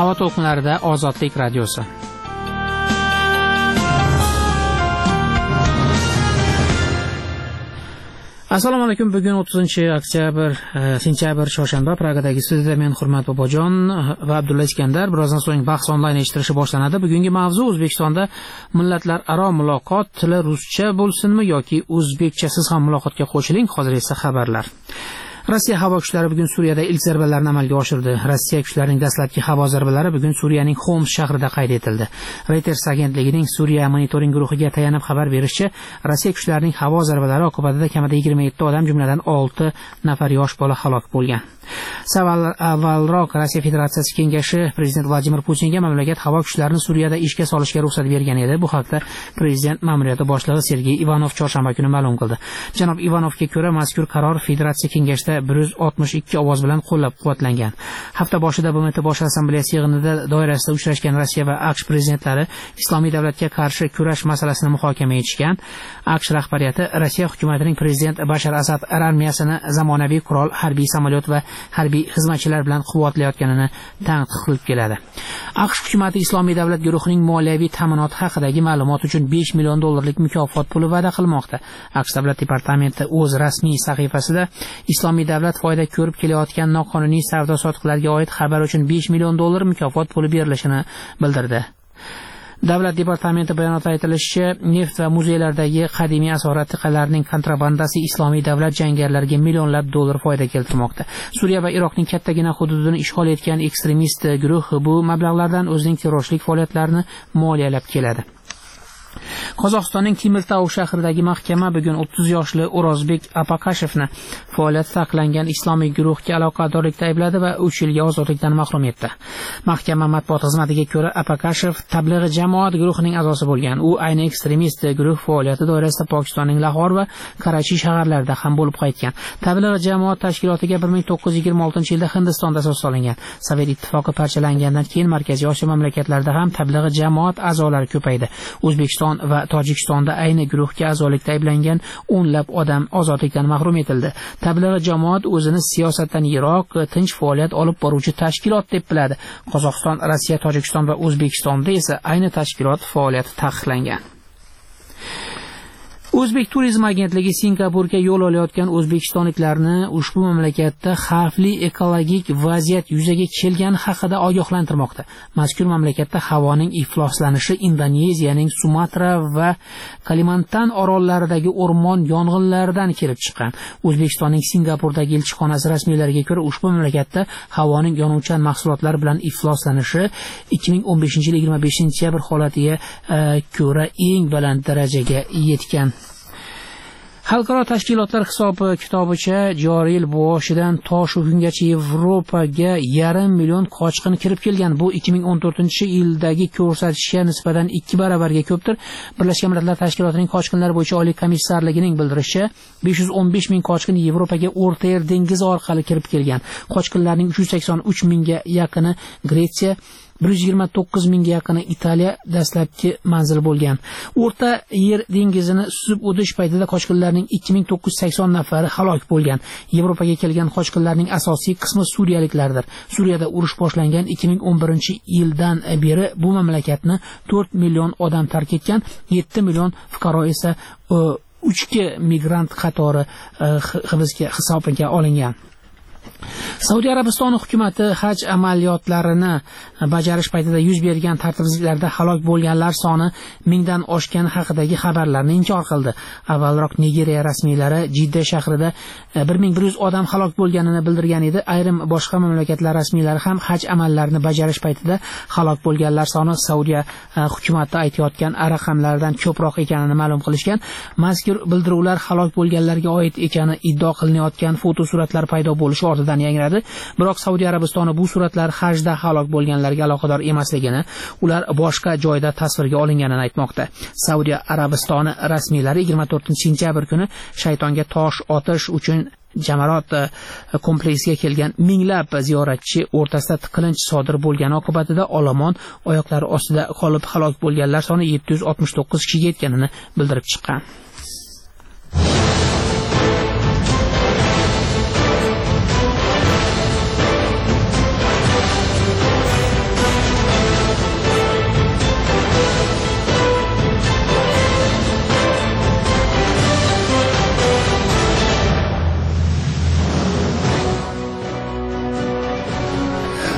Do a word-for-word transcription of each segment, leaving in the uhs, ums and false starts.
Havo to'lqinlarida Ozodlik radiosi. Assalomu alaykum. Bugun o'ttizinchi oktyabr, sentyabr, chorshanba. Pragadagi studiyada men Hurmat Bobojon va Abdulla Iskandar. Birozdan so'ng bahs onlayn eshitilishi boshlanadi. Bugungi mavzu O'zbekistonda millatlararo muloqot tili ruscha bo'lsinmi yoki o'zbekchasiz ham muloqotga qo'shiling. Hozir esa xabarlar. Rossiya havo kuchlari bugun Suriyada ilk zarbalarni amalga oshirdi. Rossiya kuchlarining dastlabki havo zarbalari bugun Suriyaning Xoms shahrida qayd etildi. Reuters agentligining Suriya monitoring guruhiga tayanib xabar berishicha, Rossiya kuchlarining havo zarbalari oqibatida kamida yigirma yetti odam, jumladan olti nafar yosh bola halok bo'lgan. Avvalroq Rossiya Federatsiyasi Kengashi prezident Vladimir Putinga mamlakat havo kuchlarini Suriyada ishga solishga ruxsat bergan edi. Bu haqda prezident ma'muriyati boshlig'i Sergey Ivanov chorshanba kuni ma'lum qildi. Janob Ivanovga ko'ra, mazkur qaror Federatsiya Kengashida bir yuz oltmish ikki ovoz bilan qo'llab-quvvatlangan. Hafta boshida B M T Bosh assambleyasi yig'inida doirasida uchrashgan Rossiya va AQSh prezidentlari Islomiy davlatga qarshi kurash masalasini muhokama etishgan. AQSh rahbariyati Rossiya hukumatining prezident Bashar Asad armiyasini zamonaviy qurol, harbiy samolyot va harbiy xizmatchilar bilan quvvatlayotganini tanqid qilib keladi. AQSh hukumati Islomiy davlat guruhining moliyaviy ta'minoti haqidagi ma'lumot uchun besh million dollarlik mukofot puli va'da qilmoqda. AQSh davlat departamenti o'z rasmiy sahifasida Islomiy davlat foyda ko'rib kelayotgan noqonuniy savdo-sotiqlarga oid xabar uchun besh million dollar mukofot puli berilishini bildirdi. Davlat departamenti bayonotida aytilishicha, neft va muzeylardagi qadimiy asorat-tiqalarining kontrabandasi Islomiy davlat jangarilarga millionlab dollar foyda keltirmoqda. Suriya va Iroqning kattagina hududini ishg'ol etgan ekstremist guruh bu mablag'lardan o'zining terrorchilik faoliyatlarini moliyalab keladi. Qozog'istonning Temirtau shahridagi mahkama bugun o'ttiz yoshli O'rozbek Apakashevni faoliyati taqiqlangan islomiy guruhga aloqadorlikda aybladi va uch yilga ozodlikdan mahrum etdi. Mahkama matbuot xizmatiga ko'ra, Apakashev tablig'i jamoat guruhining a'zosi bo'lgan. U ayni ekstremist guruh faoliyati doirasida Pokistonning Lahor va Karachi shaharlarida ham bo'lib qaytgan. Tablig'i jamoat tashkilotiga bir ming to'qqiz yuz yigirma oltinchi yilda Hindistonda asos solingan. Sovet ittifoqi parchalangandan keyin Markaziy Osiyo mamlakatlarida ham tablig'i jamoat a'zolari ko'paydi. O'zbekiston va Tojikistonda ayni guruhga a'zolikda ayblangan o'nlab odam ozodlikdan mahrum etildi. Tablig'i jamoat o'zini siyosatdan yiroq, tinch faoliyat olib boruvchi tashkilot deb biladi. Qozog'iston, Rossiya, Tojikiston va O'zbekistonda esa ayni tashkilot faoliyati taqiqlangan. O'zbek turizm agentligi Singapurga yo'l olayotgan o'zbekistonliklarni ushbu mamlakatda xavfli ekologik vaziyat yuzaga kelgani haqida ogohlantirmoqda. Mazkur mamlakatda havoning ifloslanishi Indoneziyaning Sumatra va Kalimantan orollaridagi o'rmon yong'inlaridan kelib chiqqan. O'zbekistonning Singapurdagi elchixonasi rasmiylariga ko'ra, ushbu mamlakatda havoning yonuvchan mahsulotlar bilan ifloslanishi ikki ming o'n beshinchi yil yigirma beshinchi sentyabr holatiga ko'ra eng baland darajaga yetgan. Xalqaro tashkilotlar hisobi kitobicha joriy yil boshidan to shu kungacha Yevropaga yarim million qochqin kirib kelgan. Bu ikki ming o'n to'rtinchi yildagi ko'rsatishga nisbatan ikki baravarga ko'pdir. Birlashgan Millatlar Tashkilotining qochqinlar bo'yicha oliy komissarligining bildirishicha, besh yuz o'n besh ming qochqin Yevropaga O'rta Yer dengizi orqali kirib kelgan. Qochqinlarning uch yuz sakson uch mingga yaqini Gretsiya, bir yuz yigirma to'qqiz mingga yaqini Italiya dastlabki manzil bo'lgan. O'rta Yer dengizini suzib o'tish paytida qochqinlarning ikki ming to'qqiz yuz sakson nafari halok bo'lgan. Yevropaga kelgan qochqinlarning asosiy qismi suriyaliklardir. Suriyada urush boshlangan ikki ming o'n birinchi yildan beri bu mamlakatni to'rt million odam tark etgan, yetti million fuqaro esa uchki migrant qatori hibsga hisobiga olingan. Saudiya Arabistoni hukumati haj amaliyotlarini bajarish paytida yuz bergan tartibsizliklarda halok bo'lganlar soni mingdan oshgani haqidagi xabarlarni inkor qildi. Avvalroq Nigeriya rasmiylari Jidda shahrida bir ming bir yuz odam halok bo'lganini bildirgan edi. Ayrim boshqa mamlakatlar rasmiylari ham haj amallarini bajarish paytida halok bo'lganlar soni Saudiya hukumati aytayotgan raqamlardan ko'proq ekanini ma'lum qilishgan. Mazkur bildiruvlar halok bo'lganlarga oid ekani iddio qilinayotgan fotosuratlar paydo bo'lishi ortidan yangradi. Biroq Saudiya Arabistoni bu suratlar hajda halok bo'lganlarga aloqador emasligini, ular boshqa joyda tasvirga olinganini aytmoqda. Saudiya Arabistoni rasmiylari yigirma to'rtinchi sentyabr kuni shaytonga tosh otish uchun Jamarot kompleksiga kelgan minglab ziyoratchi o'rtasida tiqilinch sodir bo'lgani oqibatida olomon oyoqlari ostida qolib halok bo'lganlar soni yetti yuz oltmish to'qqiz kishiga yetganini bildirib chiqqan.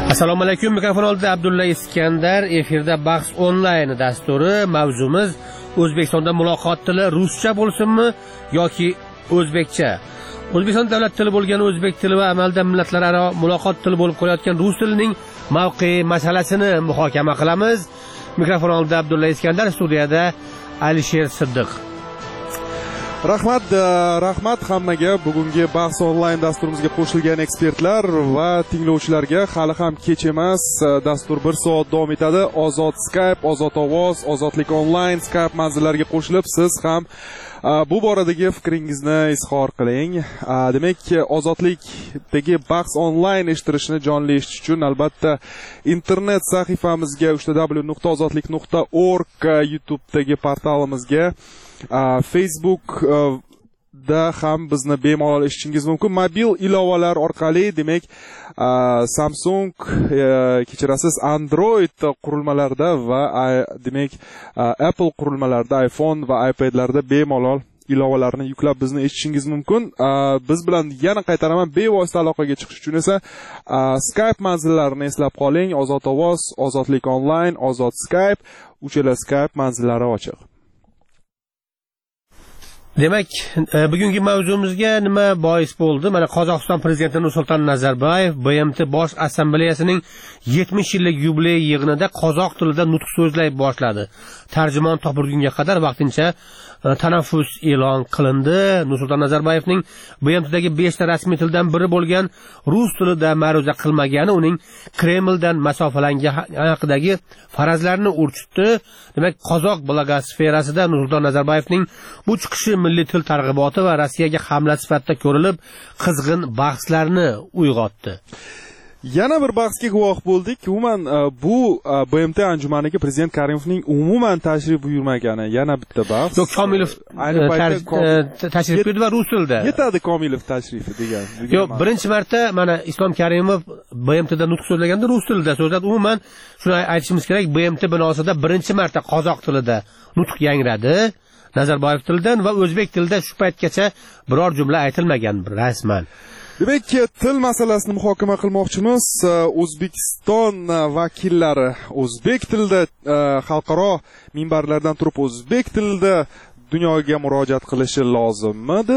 Assalomu alaykum, mikrofon oldida Abdulla Iskandar. Efirda Bahs onlayn dasturi. Mavzumiz O'zbekistonda muloqot tili ruscha bo'lsinmi yoki o'zbekcha. O'zbekiston davlat tili bo'lgan o'zbek tili va amalda millatlararo muloqot tili bo'lib qolayotgan rus tilining mavqei masalasini muhokama qilamiz. Mikrofon oldida Abdulla Iskandar, studiyada Alisher Siddiq. Rahmat, rahmat hammaga. Bugungi Bahs onlayn dasturimizga qo'shilgan ekspertlar va tinglovchilarga hali ham kech emas. Dastur bir soat davom etadi. Ozod Skype, Ozod ovoz, Ozodlik onlayn Skype manzillariga qo'shilib, siz ham bu boradagi fikringizni izhor qiling. Demak, Ozodlikdagi Bahs onlayn eshittirishni jonli eshitish uchun albatta internet sahifamizga w w w nuqta ozodlik nuqta org, YouTube'dagi portalimizga, Facebook da ham bizni bemalol eshitishingiz mumkin. Mobil ilovalar orqali, demak, Samsung, kechirasiz, Android qurilmalarida va demak Apple qurilmalarida, iPhone va iPadlarda bemalol ilovalarni yuklab bizni eshitishingiz mumkin. Biz bilan yana qaytaraman, bevosita aloqaga chiqish uchun esa Skype manzillarini eslab qoling. Ozod ovoz, Ozodlik onlayn, Ozod Skype, uchala Skype manzillari ochiq. Demak, bugungi mavzumizga nima bois bo'ldi? Mana Qozog'iston prezidenti Nursulton Nazarboyev B M T Bosh assambleyasining yetmish yillik yubiley yig'inida qozoq tilida nutq so'zlay boshladi. Tarjimon topilgunga qadar vaqtincha tanaffus e'lon qilindi. Nursulton Nazarboyevning B M T'dagi beshta rasmiy tildan biri bo'lgan rus tilida ma'ruza qilmagani uning Kremldan masofalangani haqidagi farazlarni urchitdi. Demak, qozoq blogosferasida Nursulton Nazarboyevning bu chiqishi milliy til targ'iboti va Rossiyaga hamla sifatida ko'rilib, qizg'in bahslarni uyg'otdi. Yana bir bahsga guvoh bo'ldik. Umuman bu B M T anjumaniga prezident Karimovning umuman tashrif buyurmagani yana bitta bahs. Yo'q, Komilov tashrif buyurdi va rus tilida. Yetadi Komilov tashrifi degan. Yo'q, birinchi marta mana Islom Karimov B M T'da nutq so'zlaganda rus tilida so'zladi. Umuman shuni aytishimiz kerak, B M T binosida birinchi marta qozoq tilida nutq yangradi. Nazarboyev tilidan va o'zbek tilida shu paytgacha biror jumla aytilmagan rasman. Demak, til masalasini muhokama qilmoqchimiz. O'zbekiston vakillari o'zbek tilida xalqaro minbarlardan turib o'zbek tilida dunyoga murojaat qilishi lozimmi?